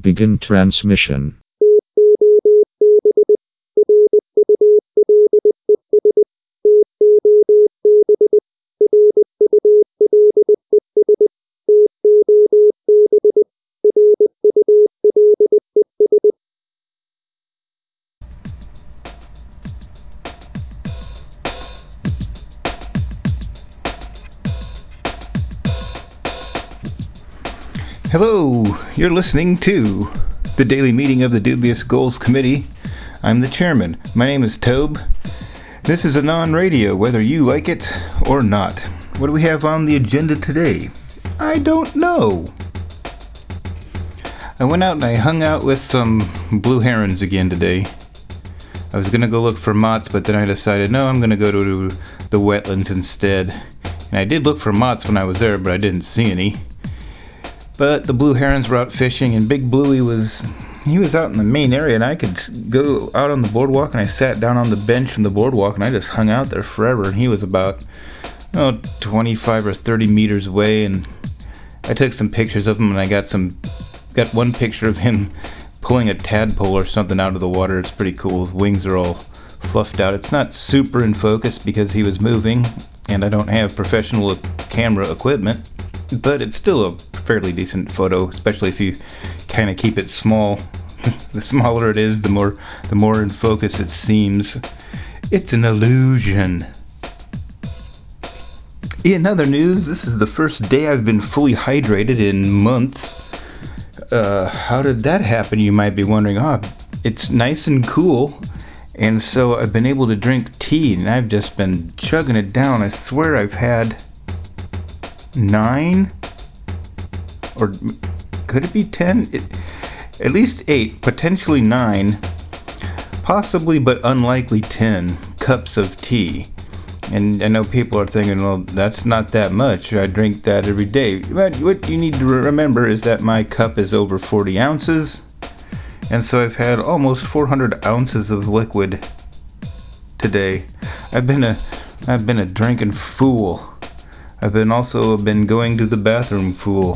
Begin transmission. Hello, you're listening to the daily meeting of the Dubious Goals Committee. I'm the chairman. My name is Tobe. This is a non-radio, whether you like it or not. What do we have on the agenda today? I don't know. I went out and I hung out with some blue herons again today. I was going to go look for moths, but then I decided, no, I'm going to go to the wetlands instead. And I did look for moths when I was there, but I didn't see any. But the blue herons were out fishing, and Big Bluey was out in the main area, and I could go out on the boardwalk, and I sat down on the bench in the boardwalk, and I just hung out there forever, and he was about 25 or 30 meters away, and I took some pictures of him, and I got one picture of him pulling a tadpole or something out of the water. It's pretty cool. His wings are all fluffed out. It's not super in focus because he was moving, and I don't have professional camera equipment, but it's still a fairly decent photo, especially if you kind of keep it small. The smaller it is, the more in focus it seems. It's an illusion. In other news, this is the first day I've been fully hydrated in months. How did that happen, you might be wondering. It's nice and cool, and so I've been able to drink tea, and I've just been chugging it down. I swear I've had 9, or could it be 10? At least 8, potentially 9, possibly but unlikely 10 cups of tea. And I know people are thinking, well, that's not that much. I drink that every day. But what you need to remember is that my cup is over 40 ounces. And so I've had almost 400 ounces of liquid today. I've been a drinking fool. I've also been going to the bathroom fool.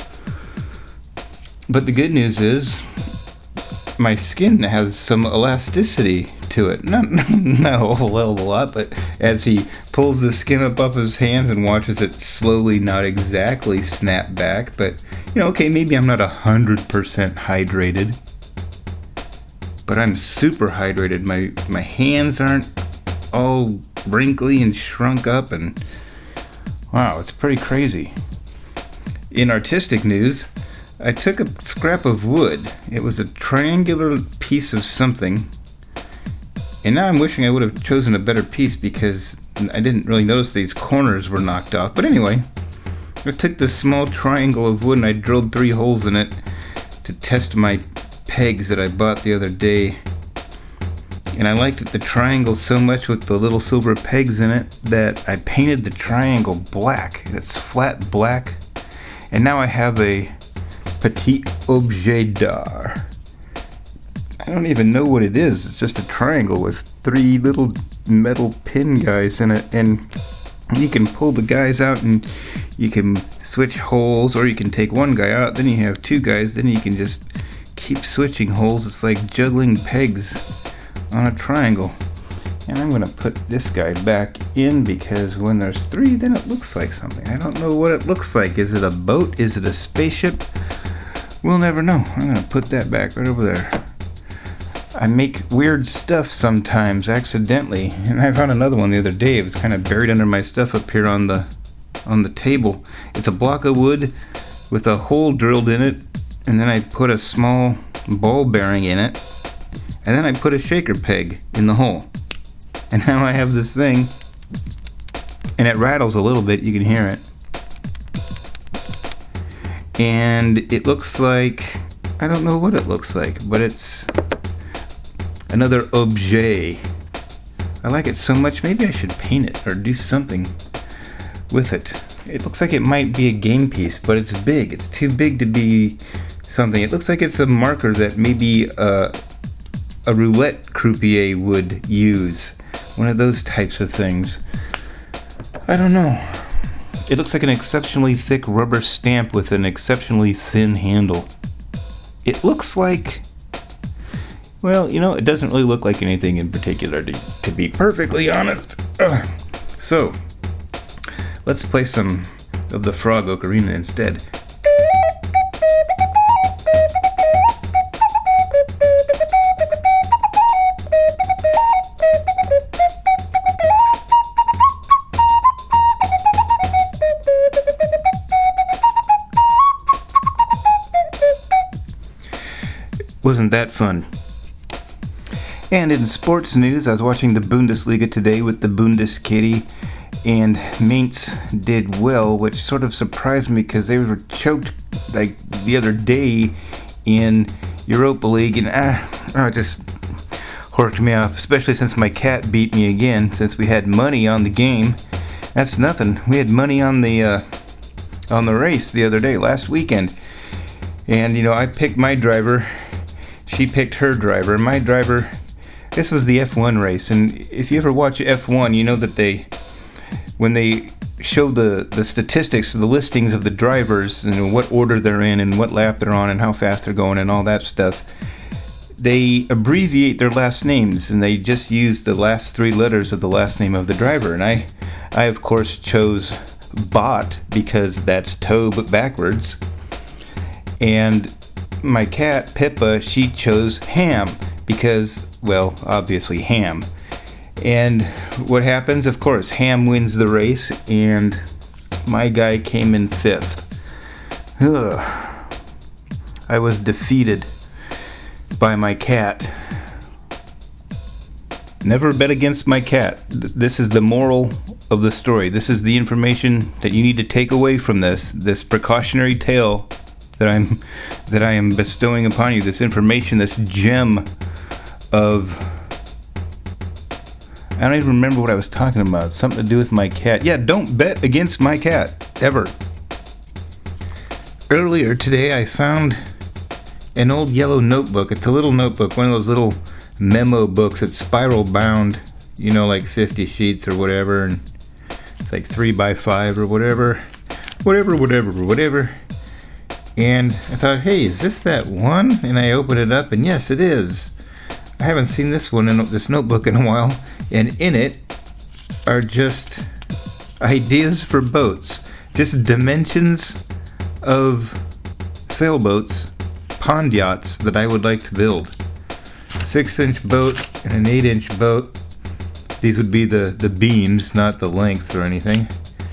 But the good news is, my skin has some elasticity to it. Not a whole hell of a lot, but as he pulls the skin up off his hands and watches it slowly, not exactly snap back, but, okay, maybe I'm not 100% hydrated, but I'm super hydrated. My hands aren't all wrinkly and shrunk up, and wow, it's pretty crazy. In artistic news, I took a scrap of wood. It was a triangular piece of something, and now I'm wishing I would have chosen a better piece because I didn't really notice these corners were knocked off. But anyway, I took this small triangle of wood and I drilled 3 holes in it to test my pegs that I bought the other day. And I liked the triangle so much with the little silver pegs in it that I painted the triangle black. It's flat black. And now I have a petit objet d'art. I don't even know what it is. It's just a triangle with 3 little metal pin guys in it, and you can pull the guys out and you can switch holes, or you can take one guy out, then you have 2 guys, then you can just keep switching holes. It's like juggling pegs on a triangle. And I'm going to put this guy back in because when there's 3, then it looks like something. I don't know what it looks like. Is it a boat? Is it a spaceship? We'll never know. I'm going to put that back right over there. I make weird stuff sometimes accidentally, and I found another one the other day. It was kind of buried under my stuff up here on the table. It's a block of wood with a hole drilled in it, and then I put a small ball bearing in it, and then I put a shaker peg in the hole. And now I have this thing, and it rattles a little bit. You can hear it. And it looks like, I don't know what it looks like, but it's another objet. I like it so much, maybe I should paint it or do something with it. It looks like it might be a game piece, but it's big. It's too big to be something. It looks like it's a marker that maybe a roulette croupier would use. One of those types of things. I don't know. It looks like an exceptionally thick rubber stamp with an exceptionally thin handle. it looks like, well, it doesn't really look like anything in particular, to be perfectly honest. So, let's play some of the Frog Ocarina instead. Wasn't that fun? And in sports news, I was watching the Bundesliga today with the Bundeskitty, and Mainz did well, which sort of surprised me because they were choked like the other day in Europa League, and it just horked me off, especially since my cat beat me again, since we had money on the game. That's nothing. We had money on the race the other day, last weekend. And, I picked my driver. She picked her driver. My driver, this was the F1 race. And if you ever watch F1, you know that when they show the statistics, the listings of the drivers, and what order they're in, and what lap they're on, and how fast they're going, and all that stuff, they abbreviate their last names, and they just use the last three letters of the last name of the driver. And I of course chose Bot, because that's toe but backwards. And my cat, Pippa, she chose Ham, because, well, obviously Ham. And what happens? Of course, Ham wins the race, and my guy came in 5th. I was defeated by my cat. Never bet against my cat. This is the moral of the story. This is the information that you need to take away from this precautionary tale that I am bestowing upon you. This information, this gem of, I don't even remember what I was talking about. Something to do with my cat. Yeah, don't bet against my cat, ever. Earlier today I found an old yellow notebook. It's a little notebook, one of those little memo books. It's spiral bound, like 50 sheets or whatever, and it's like 3x5 or whatever. And I thought, hey, is this that one? And I opened it up, and yes, it is. I haven't seen this notebook in a while, and in it are just ideas for boats, just dimensions of sailboats, pond yachts that I would like to build. 6-inch boat and an 8-inch boat. These would be the beams, not the length or anything.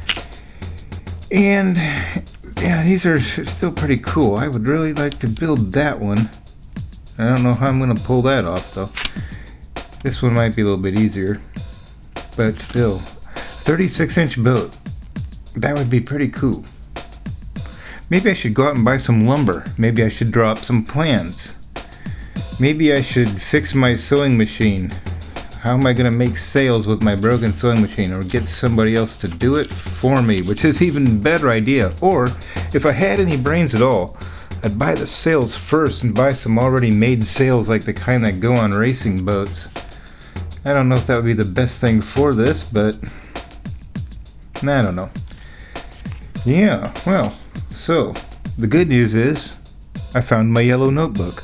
And yeah, these are still pretty cool. I would really like to build that one. I don't know how I'm going to pull that off, though. This one might be a little bit easier. But still, 36-inch boat. That would be pretty cool. Maybe I should go out and buy some lumber. Maybe I should draw up some plans. Maybe I should fix my sewing machine. How am I going to make sails with my broken sewing machine? Or get somebody else to do it for me, which is even better idea. Or, if I had any brains at all, I'd buy the sails first and buy some already made sails like the kind that go on racing boats. I don't know if that would be the best thing for this, but I don't know. Yeah, well, so the good news is I found my yellow notebook.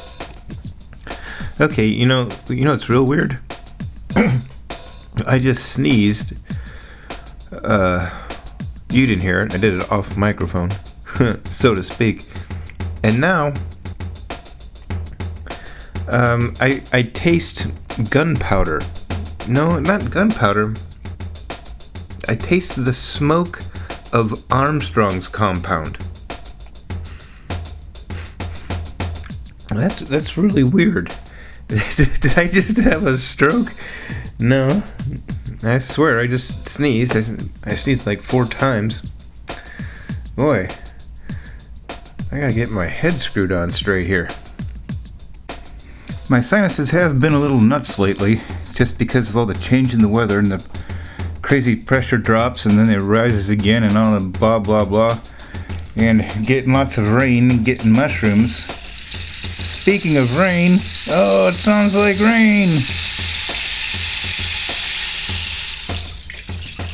Okay, it's real weird. I just sneezed. You didn't hear it. I did it off microphone, so to speak. And now, I taste gunpowder. No, not gunpowder. I taste the smoke of Armstrong's compound. That's really weird. Did I just have a stroke? No. I swear, I just sneezed. I sneezed like 4 times. Boy. I gotta get my head screwed on straight here. My sinuses have been a little nuts lately, just because of all the change in the weather and the crazy pressure drops, and then it rises again, and all the blah blah blah. And getting lots of rain, getting mushrooms. Speaking of rain, oh, it sounds like rain.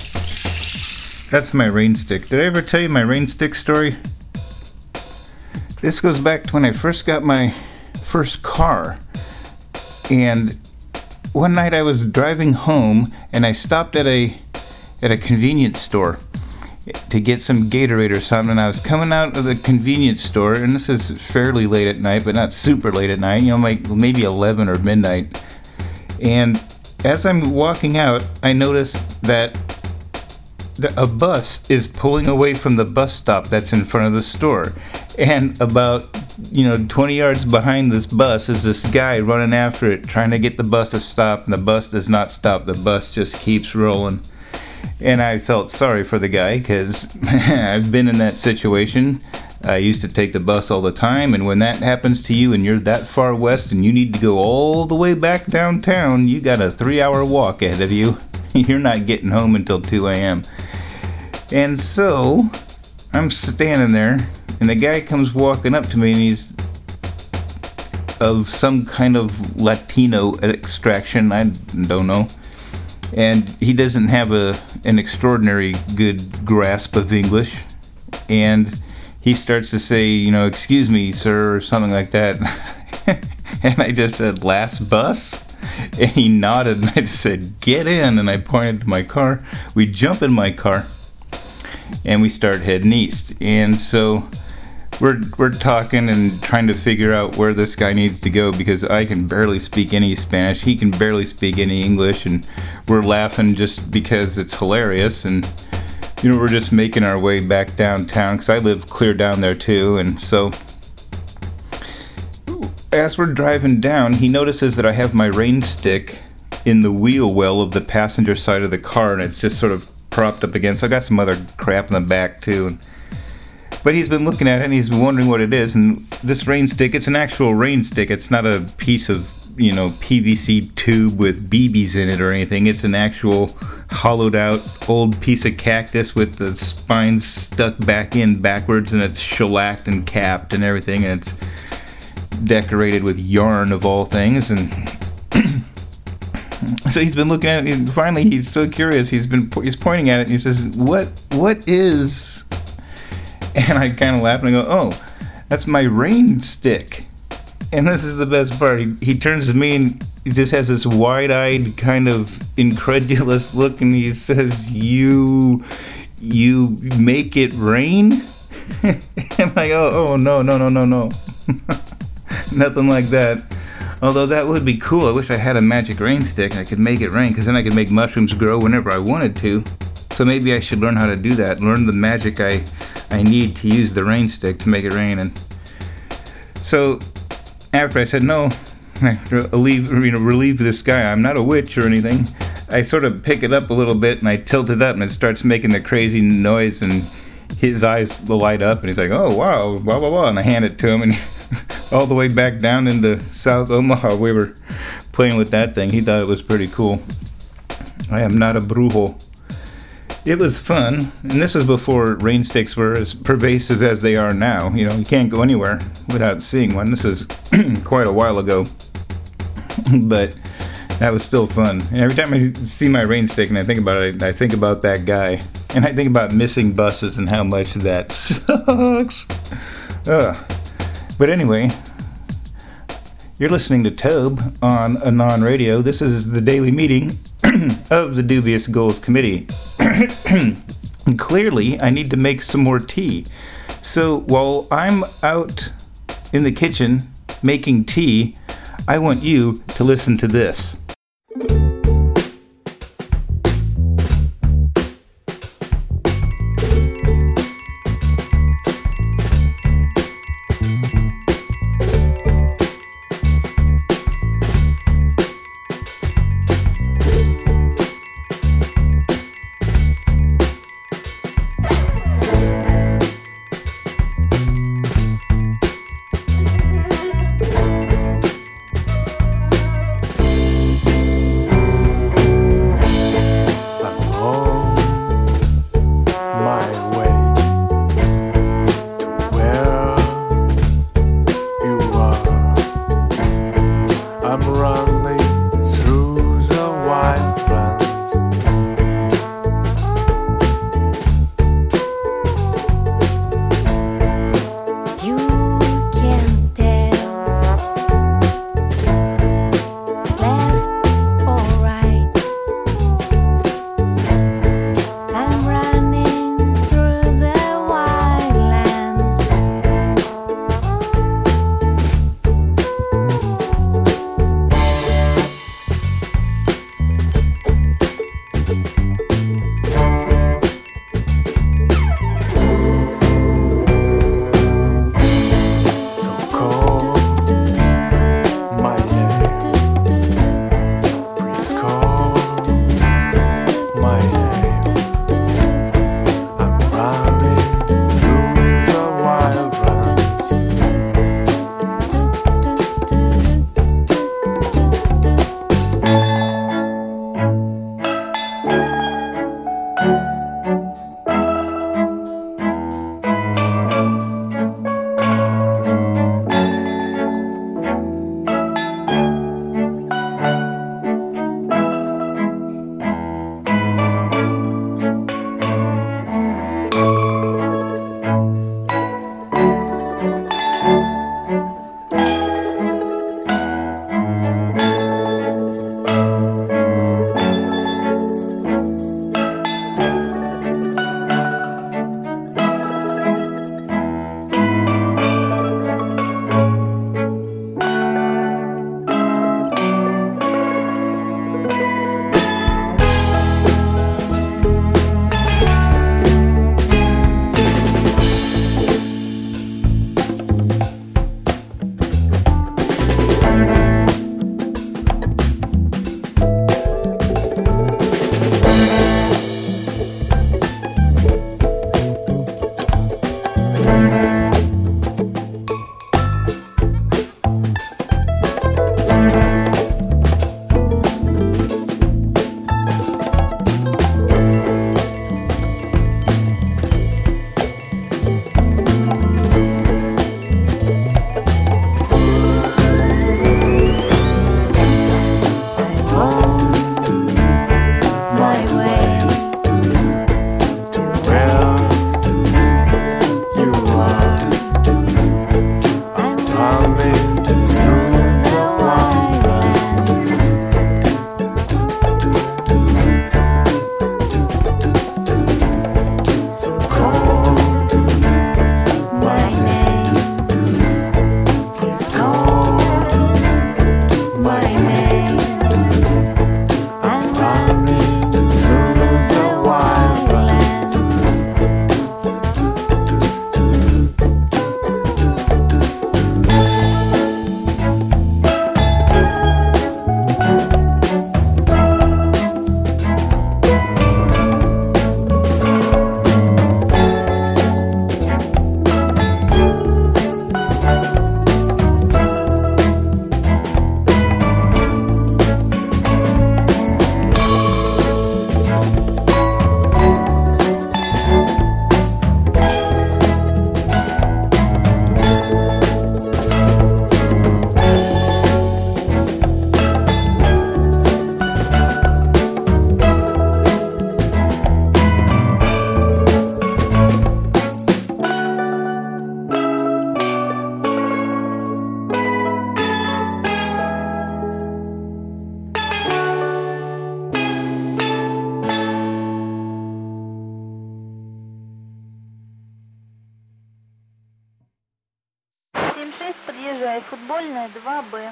That's my rain stick. Did I ever tell you my rain stick story? This goes back to when I first got my first car. And one night I was driving home and I stopped at a convenience store to get some Gatorade or something. And I was coming out of the convenience store, and this is fairly late at night, but not super late at night, like maybe 11 or midnight. And as I'm walking out, I noticed that a bus is pulling away from the bus stop that's in front of the store. And about 20 yards behind this bus is this guy running after it, trying to get the bus to stop, and the bus does not stop. The bus just keeps rolling. And I felt sorry for the guy, because I've been in that situation. I used to take the bus all the time, and when that happens to you and you're that far west and you need to go all the way back downtown, you got a 3-hour walk ahead of you. You're not getting home until 2 a.m. And so I'm standing there, and the guy comes walking up to me, and he's of some kind of Latino extraction, I don't know. And he doesn't have an extraordinary good grasp of English. And he starts to say, excuse me, sir, or something like that. And I just said, last bus? And he nodded, and I just said, get in. And I pointed to my car. We jump in my car, and we start heading east. And so we're talking and trying to figure out where this guy needs to go, because I can barely speak any Spanish. He can barely speak any English, and we're laughing just because it's hilarious. And we're just making our way back downtown, because I live clear down there too. And so as we're driving down, he notices that I have my rain stick in the wheel well of the passenger side of the car, and it's just sort of propped up against. I got some other crap in the back too. But he's been looking at it, and he's been wondering what it is. And this rain stick, it's an actual rain stick. It's not a piece of, PVC tube with BBs in it or anything. It's an actual hollowed out old piece of cactus with the spines stuck back in backwards, and it's shellacked and capped and everything. And it's decorated with yarn of all things. And so he's been looking at it, and finally he's so curious. He's pointing at it, and he says, what is... And I kind of laugh, and I go, oh, that's my rain stick. And this is the best part. He turns to me, and he just has this wide-eyed, kind of incredulous look, and he says, you make it rain? And I go, oh, no. Nothing like that. Although that would be cool. I wish I had a magic rain stick and I could make it rain, because then I could make mushrooms grow whenever I wanted to. So maybe I should learn how to do that. Learn the magic I need to use the rain stick to make it rain. And so after I said no, I relieve this guy. I'm not a witch or anything. I sort of pick it up a little bit, and I tilt it up, and it starts making the crazy noise, and his eyes light up, and he's like, oh, wow, blah, blah, blah. And I hand it to him, and all the way back down into South Omaha, we were playing with that thing. He thought it was pretty cool. I am not a brujo. It was fun, and this was before rain sticks were as pervasive as they are now. You can't go anywhere without seeing one. This is quite a while ago, but that was still fun. And every time I see my rain stick and I think about it, I think about that guy, and I think about missing buses and how much that sucks. But anyway, you're listening to Tobe on Anon Radio. This is the daily meeting of the Dubious Goals Committee. Clearly, I need to make some more tea. So while I'm out in the kitchen making tea, I want you to listen to this. Соединение 2Б.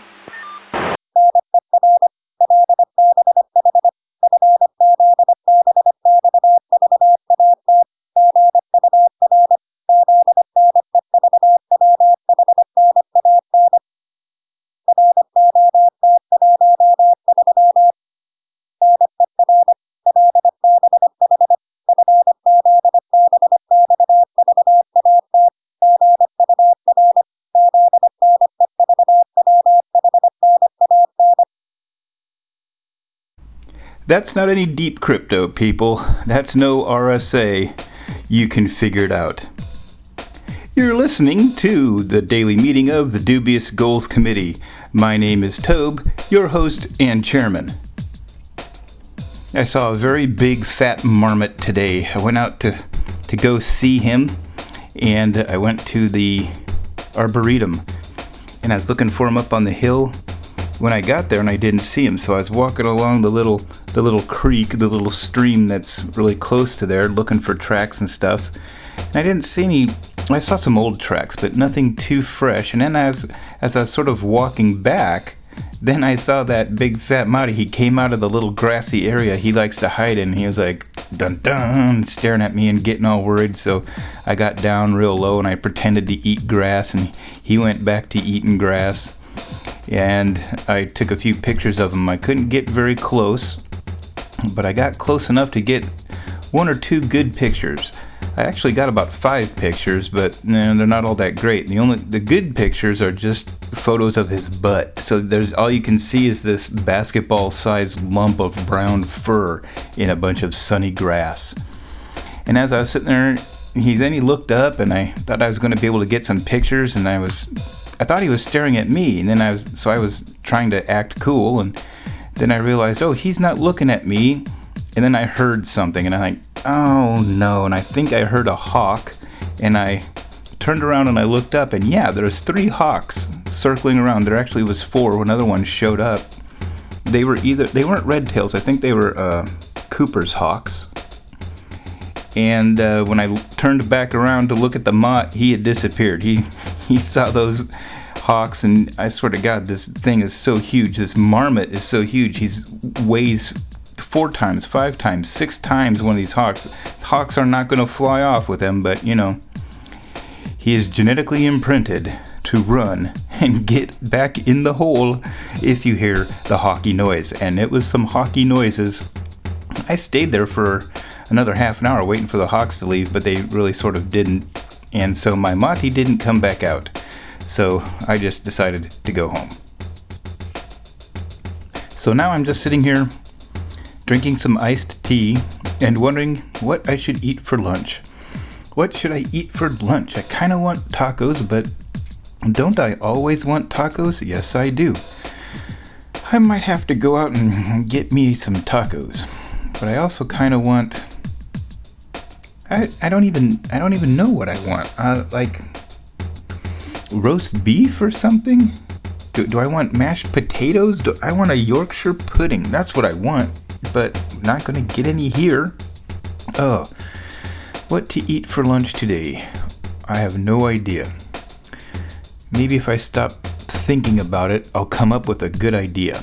That's not any deep crypto, people. That's no RSA. You can figure it out. You're listening to the daily meeting of the Dubious Goals Committee. My name is Tobe, your host and chairman. I saw a very big fat marmot today. I went out to go see him, and I went to the Arboretum, and I was looking for him up on the hill. When I got there and I didn't see him, so I was walking along the little creek, the little stream that's really close to there, looking for tracks and stuff. And I didn't see any. I saw some old tracks, but nothing too fresh. And then as I was sort of walking back, then I saw that big fat Marty. He came out of the little grassy area he likes to hide in. He was like, dun dun, staring at me and getting all worried. So I got down real low and I pretended to eat grass, and he went back to eating grass. And I took a few pictures of him. I couldn't get very close, but I got close enough to get one or two good pictures. I actually got about 5 pictures, but they're not all that great. The good pictures are just photos of his butt. So there's all you can see is this basketball-sized lump of brown fur in a bunch of sunny grass. And as I was sitting there, he looked up, and I thought I was going to be able to get some pictures, and I thought he was staring at me, and then I was trying to act cool, and then I realized, oh, he's not looking at me. And then I heard something, and I'm like, oh no, and I think I heard a hawk, and I turned around and I looked up, and yeah, there's 3 hawks circling around. There actually was 4 when another one showed up. They weren't red tails, I think they were Cooper's hawks. And when I turned back around to look at the mott, he had disappeared. He saw those hawks, and I swear to God, this thing is so huge. This marmot is so huge. He weighs 4 times, 5 times, 6 times one of these hawks. Hawks are not going to fly off with him, but he is genetically imprinted to run and get back in the hole if you hear the hawky noise. And it was some hawky noises. I stayed there for another half an hour waiting for the hawks to leave, but they really sort of didn't. And so my mati didn't come back out. So I just decided to go home. So now I'm just sitting here drinking some iced tea and wondering what I should eat for lunch. What should I eat for lunch? I kind of want tacos, but don't I always want tacos? Yes, I do. I might have to go out and get me some tacos. But I also kind of want... I don't even know what I want. Like roast beef or something? Do I want mashed potatoes? Do I want a Yorkshire pudding? That's what I want, but not going to get any here. Oh, what to eat for lunch today? I have no idea. Maybe if I stop thinking about it, I'll come up with a good idea.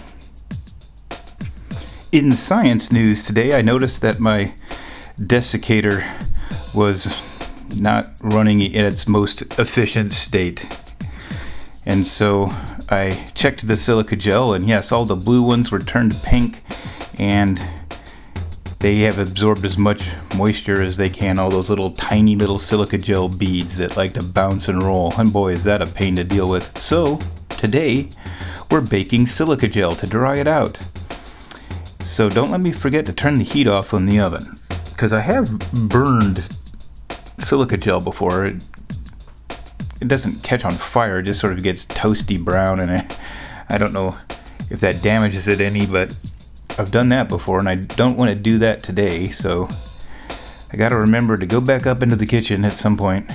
In science news today, I noticed that my desiccator was not running in its most efficient state. And so I checked the silica gel, and yes, all the blue ones were turned pink, and they have absorbed as much moisture as they can, all those little tiny little silica gel beads that like to bounce and roll. And boy, is that a pain to deal with. So today we're baking silica gel to dry it out. So don't let me forget to turn the heat off on the oven, because I have burned silica gel before. It doesn't catch on fire, it just sort of gets toasty brown, and I don't know if that damages it any, but I've done that before, and I don't want to do that today, so I gotta remember to go back up into the kitchen at some point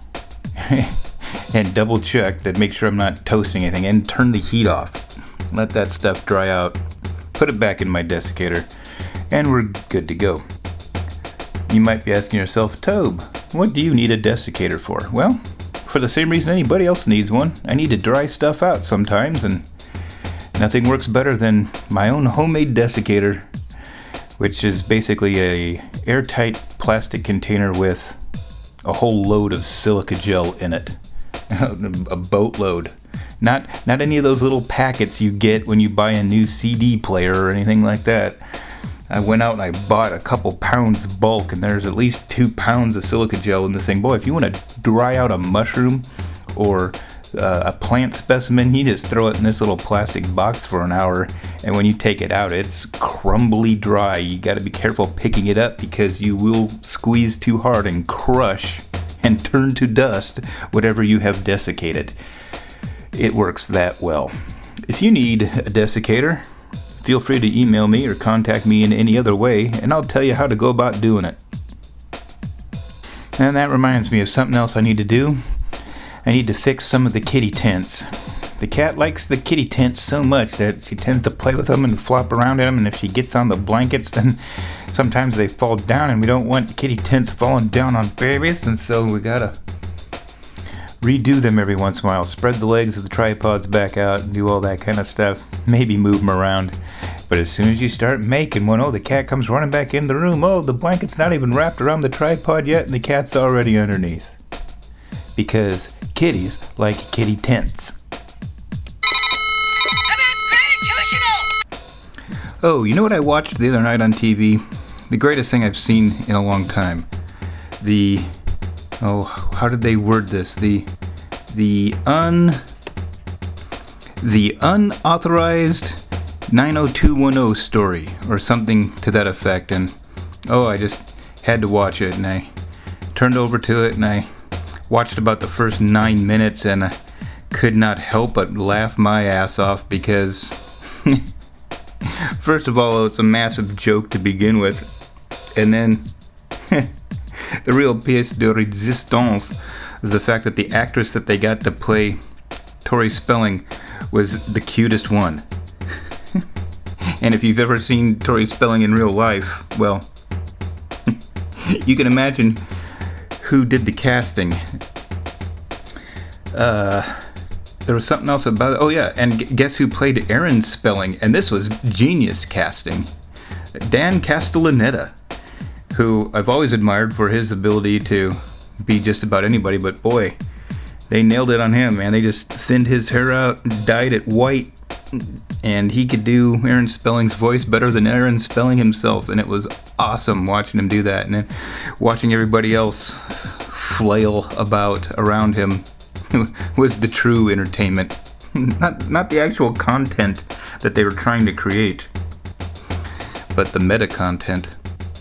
and double check that, make sure I'm not toasting anything, and turn the heat off. Let that stuff dry out, put it back in my desiccator, and we're good to go. You might be asking yourself, Tobe, what do you need a desiccator for? Well, for the same reason anybody else needs one. I need to dry stuff out sometimes, and nothing works better than my own homemade desiccator, which is basically a airtight plastic container with a whole load of silica gel in it. A boatload. Not any of those little packets you get when you buy a new CD player or anything like that. I went out and I bought a couple pounds bulk, and there's at least 2 pounds of silica gel in this thing. Boy, if you want to dry out a mushroom or a plant specimen, you just throw it in this little plastic box for an hour, and when you take it out, it's crumbly dry. You got to be careful picking it up because you will squeeze too hard and crush and turn to dust whatever you have desiccated. It works that well. If you need a desiccator, feel free to email me or contact me in any other way, and I'll tell you how to go about doing it. And that reminds me of something else I need to do. I need to fix some of the kitty tents. The cat likes the kitty tents so much that she tends to play with them and flop around in them, and if she gets on the blankets, then sometimes they fall down, and we don't want kitty tents falling down on babies, and so we gotta redo them every once in a while. Spread the legs of the tripods back out and do all that kind of stuff. Maybe move them around. But as soon as you start making one, the cat comes running back in the room. The blanket's not even wrapped around the tripod yet, and the cat's already underneath. Because kitties like kitty tents. Oh, you know what I watched the other night on TV? The greatest thing I've seen in a long time. How did they word this? The unauthorized 90210 story, or something to that effect. And I just had to watch it, and I turned over to it, and I watched about the first 9 minutes, and I could not help but laugh my ass off because first of all, it's a massive joke to begin with, and then the real pièce de résistance is the fact that the actress that they got to play Tori Spelling was the cutest one. And if you've ever seen Tori Spelling in real life, well, you can imagine who did the casting. There was something else about it. Oh yeah, and guess who played Aaron Spelling? And this was genius casting. Dan Castellaneta, who I've always admired for his ability to be just about anybody, but boy, they nailed it on him, man. They just thinned his hair out, dyed it white, and he could do Aaron Spelling's voice better than Aaron Spelling himself, and it was awesome watching him do that, and then watching everybody else flail about around him was the true entertainment. Not the actual content that they were trying to create, but the meta content.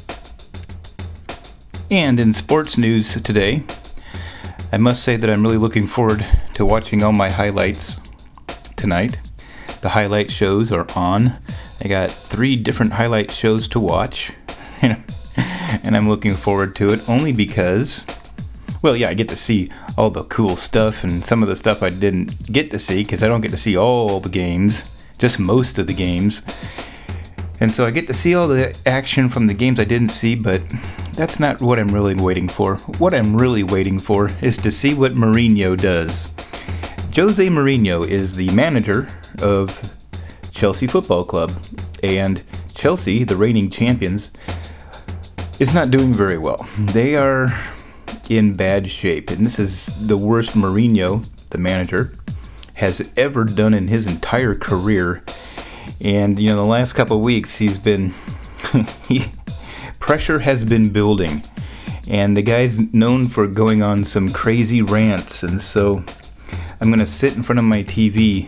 And in sports news today, I must say that I'm really looking forward to watching all my highlights tonight. The highlight shows are on. I got 3 different highlight shows to watch, and I'm looking forward to it only because, I get to see all the cool stuff and some of the stuff I didn't get to see because I don't get to see all the games, just most of the games. And so I get to see all the action from the games I didn't see, but that's not what I'm really waiting for. What I'm really waiting for is to see what Mourinho does. Jose Mourinho is the manager of Chelsea Football Club, and Chelsea, the reigning champions, is not doing very well. They are in bad shape, and this is the worst Mourinho, the manager, has ever done in his entire career. And the last couple of weeks he's been pressure has been building, and the guy's known for going on some crazy rants, and so I'm gonna sit in front of my TV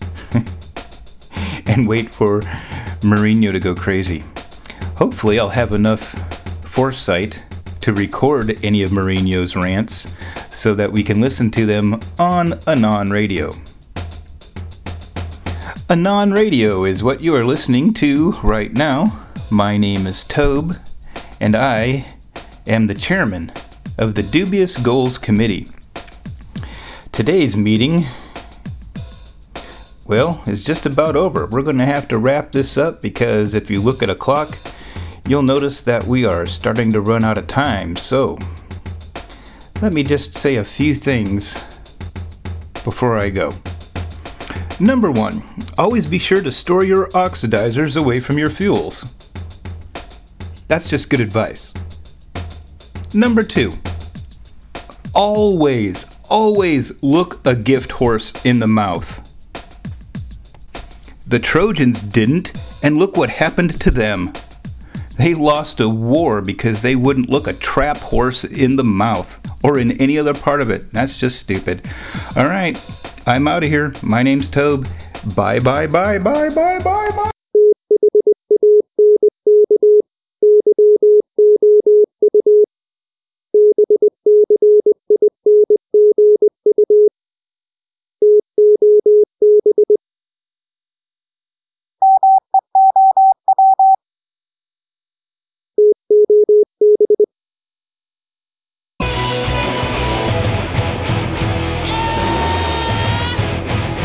and wait for Mourinho to go crazy. Hopefully I'll have enough foresight to record any of Mourinho's rants so that we can listen to them on Anon Radio. Anon Radio is what you are listening to right now. My name is Tobe, and I am the chairman of the Dubious Goals Committee. Today's meeting, is just about over. We're going to have to wrap this up because if you look at a clock, you'll notice that we are starting to run out of time. So, let me just say a few things before I go. Number 1, always be sure to store your oxidizers away from your fuels. That's just good advice. Number 2, always look a gift horse in the mouth. The Trojans didn't, and look what happened to them. They lost a war because they wouldn't look a trap horse in the mouth or in any other part of it. That's just stupid. All right, I'm out of here. My name's Tobe. Bye.